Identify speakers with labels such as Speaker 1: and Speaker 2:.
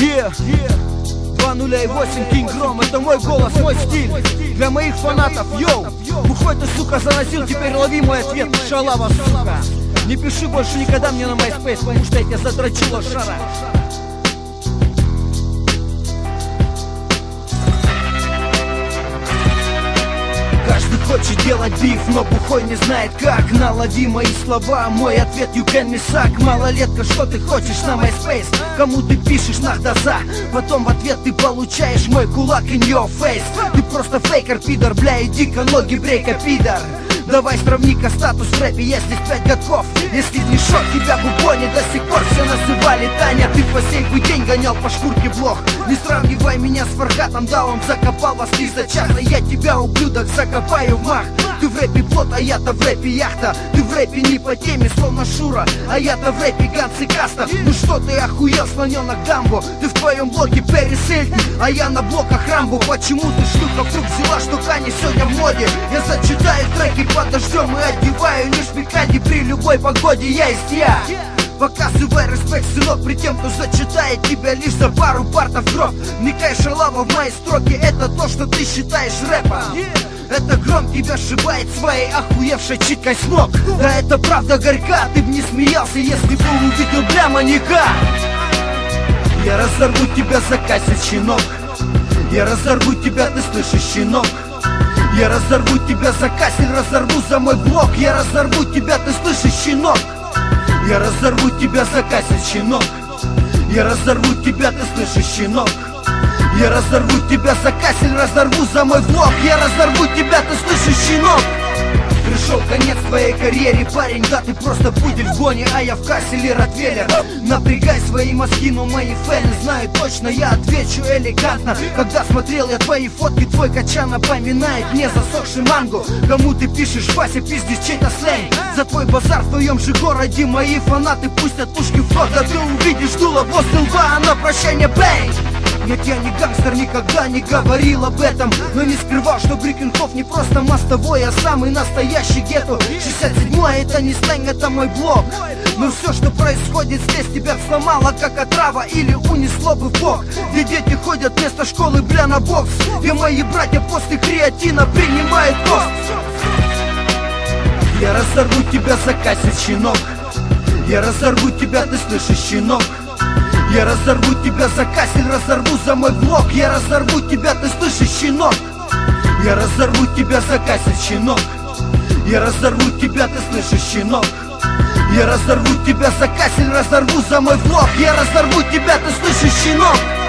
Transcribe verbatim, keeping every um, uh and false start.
Speaker 1: Yeah, yeah. два ноль восемь King Grom, это мой голос, мой стиль. Для моих фанатов, йоу. Бухой ты, сука, заносил, теперь лови мой ответ. Шалава, сука. Не пиши больше никогда мне на MySpace, потому что я тебя задрочил от шара. Каждый хочет делать биф, но бухой не знает как. Налови мои слова, мой ответ you can me suck. Малолетка, что ты хочешь на MySpace? Кому ты пишешь нахдаза? Потом в ответ ты получаешь мой кулак in your face. Ты просто фейкер, пидор, бля, иди-ка ноги брейка, пидор. Давай сравни-ка статус в рэпе, я здесь пять годков. Если не шок, тебя бубони до сих пор все называли Таня. Ты по сей день гонял по шкурке блох. Не сравнивай меня с Фаргатом, да он закопал вас три зачахла. Я тебя, ублюдок, закопаю в мах. Ты в рэпе плот, а я-то в рэпе яхта. Ты в рэпе не по теме, словно Шура, а я-то в рэпе Ганс и Каста. Ну что ты охуел, слоненок Дамбо? Ты в твоем блоке Перри Сельтон, а я на блоках Рамбо. Почему ты, шлюха, вдруг взяла, что Кани сегодня в моде? Я зачитаю треки под дождем и одеваю лишь пиканди при любой погоде. Я есть я. Показывай респект, сынок, при тем, кто зачитает тебя лишь за пару партов гроб. Вникай, шалава, в мои строки, это то, что ты считаешь рэпом. Это Гром тебя сшибает своей охуевшей читкой с ног. Да это правда горька, ты б не смеялся, если бы увидел бля маньяка. Я разорву тебя за кассет, щенок. Я разорву тебя, ты слышишь, щенок. Я разорву тебя за кассет, разорву за мой блок. Я разорву тебя, ты слышишь, щенок. Я разорву тебя за кассет, щенок. Я разорву тебя, ты слышишь, щенок. Я разорву тебя за кассет, разорву за мой блок. Я разорву тебя, ты слышишь, щенок. Пришел конец твоей карьере, парень, да ты просто пудель в гоне, а я в касселе ротвейлер. Напрягай свои мозги, но мои фэны знают точно, я отвечу элегантно. Когда смотрел я твои фотки, твой качан напоминает мне засохший манго. Кому ты пишешь, Вася, пиздишь чей-то сленг? За твой базар в твоем же городе мои фанаты пустят пушки в ход. Да ты увидишь дуло возле лба, а на прощание бэй! Нет, я не гангстер, никогда не говорил об этом, но не скрывал, что Брикенхоф не просто мостовой, а самый настоящий гетто. Шестьдесят седьмой это не сленг, это мой блог. Но все, что происходит здесь, тебя сломало как отрава или унесло бы в бок. Где дети ходят вместо школы, бля, на бокс. Где мои братья после креатина принимают кост. Я разорву тебя за кассет, щенок. Я разорву тебя, ты слышишь, щенок. Я разорву тебя за кассет, разорву за мой блок. Я разорву тебя, ты слышишь, щенок. Я разорву тебя за кассет, щенок. Я разорву тебя, ты слышишь, щенок. Я разорву тебя за кассет, разорву за мой блок. Я разорву тебя, ты слышишь, щенок.